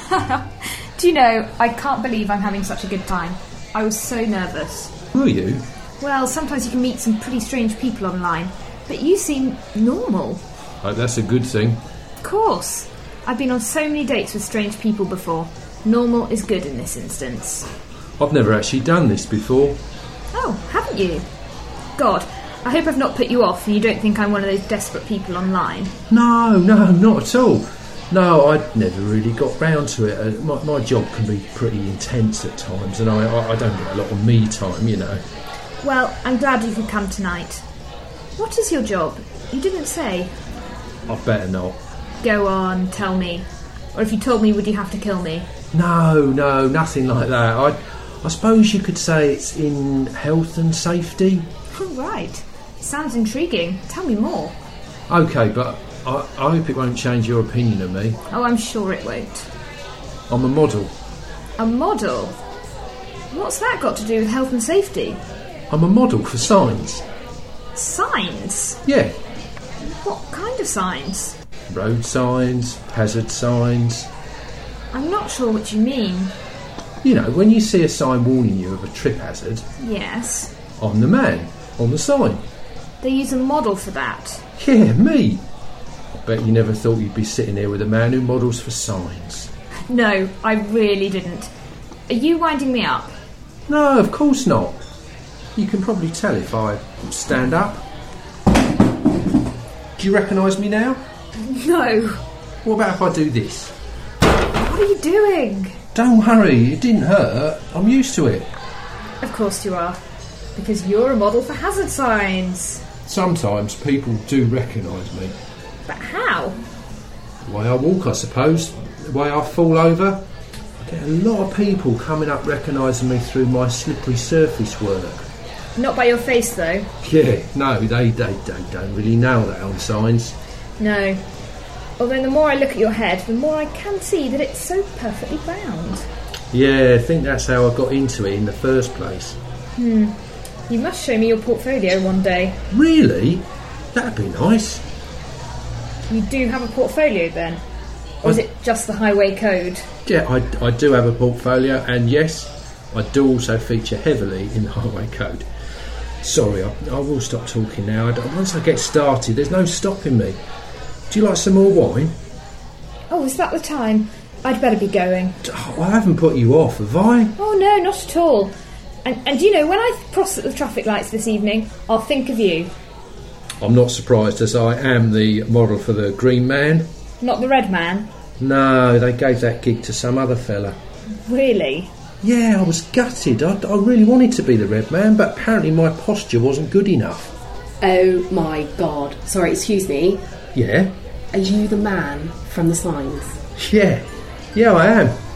Do you know, I can't believe I'm having such a good time. I was so nervous. Were you? Well, sometimes you can meet some pretty strange people online, but you seem normal. Oh, that's a good thing. Of course. I've been on so many dates with strange people before. Normal is good in this instance. I've never actually done this before. Oh, haven't you? God, I hope I've not put you off and you don't think I'm one of those desperate people online. No, not at all. No, I never really got round to it. My job can be pretty intense at times, and I don't get a lot of me time, you know. Well, I'm glad you could come tonight. What is your job? You didn't say. I better not. Go on, tell me. Or if you told me, would you have to kill me? No, nothing like that. I suppose you could say it's in health and safety. Oh, right. Sounds intriguing. Tell me more. OK, but I hope it won't change your opinion of me. Oh, I'm sure it won't. I'm a model. A model? What's that got to do with health and safety? I'm a model for signs. Signs? Yeah. What kind of signs? Road signs, hazard signs. I'm not sure what you mean. You know, when you see a sign warning you of a trip hazard... Yes. I'm the man on the sign. They use a model for that? Yeah, me. I bet you never thought you'd be sitting here with a man who models for signs. No, I really didn't. Are you winding me up? No, of course not. You can probably tell if I stand up. Do you recognise me now? No. What about if I do this? What are you doing? Don't worry, it didn't hurt. I'm used to it. Of course you are. Because you're a model for hazard signs. Sometimes people do recognise me. But how? The way I walk, I suppose. The way I fall over. I get a lot of people coming up recognising me through my slippery surface work. Not by your face, though. Yeah, no, they don't really nail that on signs. No. Although the more I look at your head, the more I can see that it's so perfectly round. Yeah, I think that's how I got into it in the first place. You must show me your portfolio one day. Really? That'd be nice. You do have a portfolio then? Or is it just the highway code? Yeah, I do have a portfolio, and yes, I do also feature heavily in the highway code. Sorry, I will stop talking now. Once I get started, there's no stopping me. Do you like some more wine? Oh, is that the time? I'd better be going. Oh, I haven't put you off, have I? Oh, no, not at all. And you know, when I cross at the traffic lights this evening, I'll think of you. I'm not surprised, as I am the model for the Green Man. Not the Red Man? No, they gave that gig to some other fella. Really? Yeah, I was gutted. I really wanted to be the Red Man, but apparently my posture wasn't good enough. Oh my God. Sorry, excuse me. Yeah? Are you the man from the signs? Yeah, I am.